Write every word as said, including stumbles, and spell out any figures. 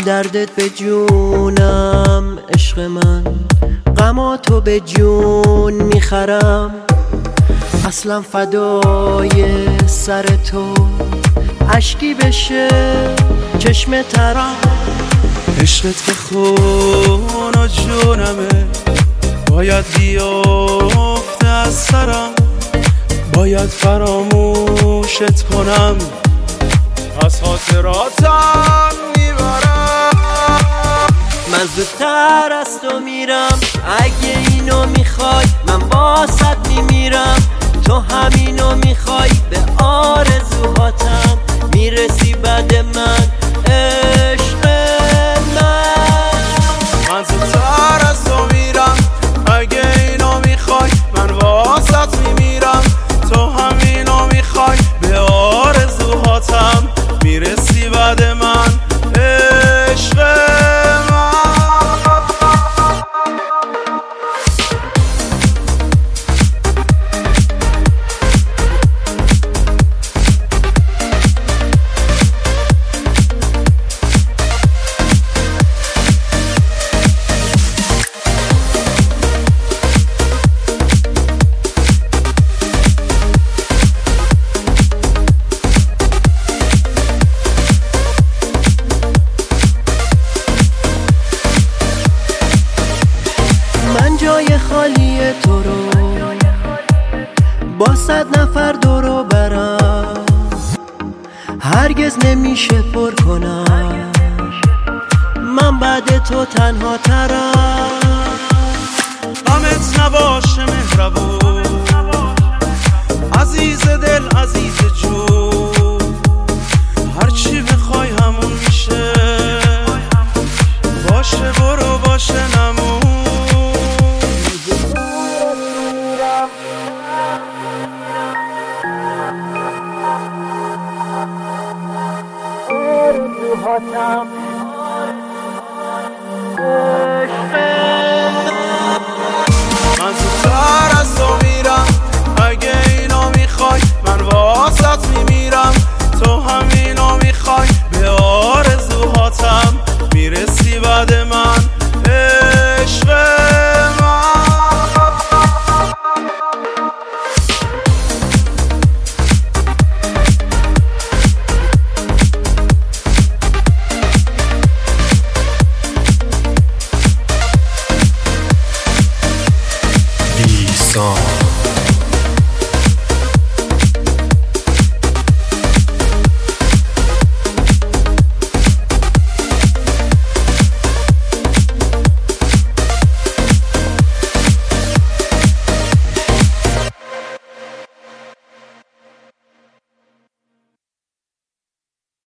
دردت به جونم عشق من، غماتو به جون میخرم. اصلا فدای سر تو اشکی بشه چشم ترم. عشقت که خون و جونمه، باید بیافته از سرم. باید فراموشت کنم، از خاطراتم میبرم. من زودتر از تو میرم، اگه اینو میخوای من باست میمیرم. تو همینو میخوای، به آرزوهاتم میرسی بعد من عشق من. من زودتر از تو میرم، اگه اینو میخوای من واسط میمیرم. تو همینو میخوای، به آرزوهاتم میرسی بعد من عشق من. جای خالی تو رو با صد نفر دورو برم، هرگز نمیشه پر کنم. من بعد تو تنها ترم. غمت نباشه مهربون، عزیز دل عزیز جون. هرچی بخوای همون میشه، باشه برو باشه نمون. آرزوهاتم من زودتر از تو میرم، اگه اینو میخوای من واسط میمیرم. تو همینو میخوای، به آرزوهاتم میرسی بعد من عشق من. Song